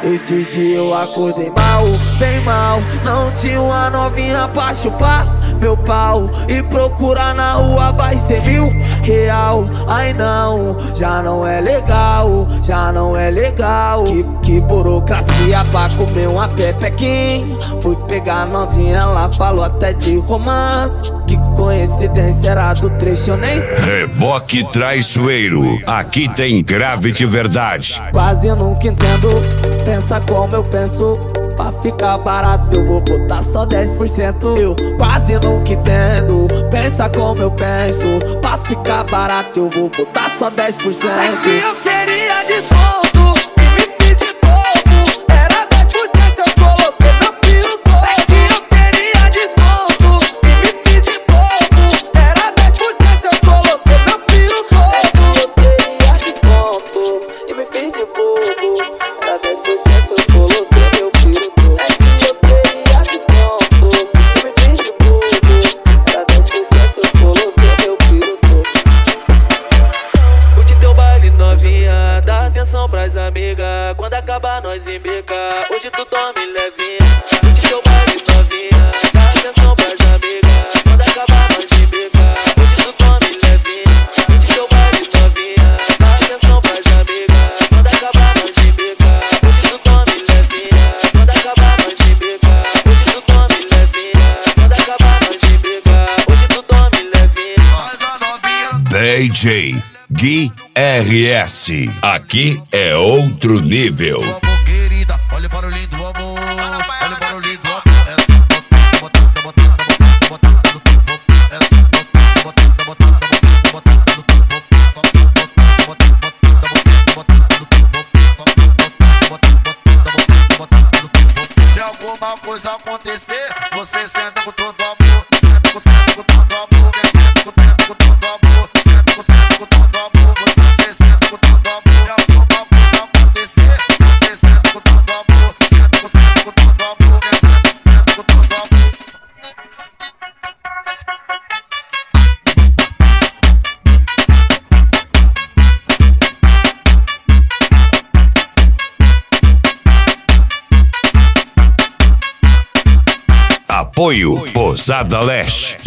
Esses dias eu acordei mal, bem mal. Não tinha uma novinha pra chupar meu pau e procurar na rua vai ser R$1000. Ai não, já não é legal, já não é legal. Que burocracia pra comer uma pepequinha. Fui pegar a novinha, ela falou até de romance. Que coincidência, era do trecho, eu nem sei. Reboque Traiçoeiro, aqui tem grave de verdade. Quase nunca entendo, pensa como eu penso. Pra ficar barato eu vou botar só 10%. Eu quase nunca entendo, pensa como eu penso. Pra ficar barato eu vou botar só 10%. É que eu queria desconto e me fiz de bobo. Era 10%, eu coloquei meu piro todo. É que eu queria desconto e me fiz de bobo. Era 10%, eu coloquei meu piro todo. É que eu queria desconto e me fiz de bobo. Era 10%, eu coloquei meu piro todo. É que eu queria desconto e me fiz de bobo. Era 10%, eu coloquei meu piro todo. Curte teu baile novinha, dá atenção pras amigas. Quando acabar nós embica, hoje tu dorme levinha. Curte teu baile novinha, dá atenção pras amigas. Quando acabar nós embica, hoje tu dorme levinha. Curte teu baile novinha, dá atenção pras amigas. Quando acabar nós embica, hoje tu dorme levinha. Quando acabar nós embica, hoje tu dorme levinha. Quando acabar nós embica, hoje tu dorme levinha. DJ Gui RS, aqui é outro nível. Amor, querida, olha para o lindo amor. Olha para o lindo amor. Se alguma coisa acontecer, você senta com todo amor. Senta com todo amor. Senta com todo amor. Senta com todo amor. Você senta com todo amor. Se alguma coisa acontecer, você senta com todo amor. Senta com todo amor. Senta com todo amor. Apoio Pousada Leste.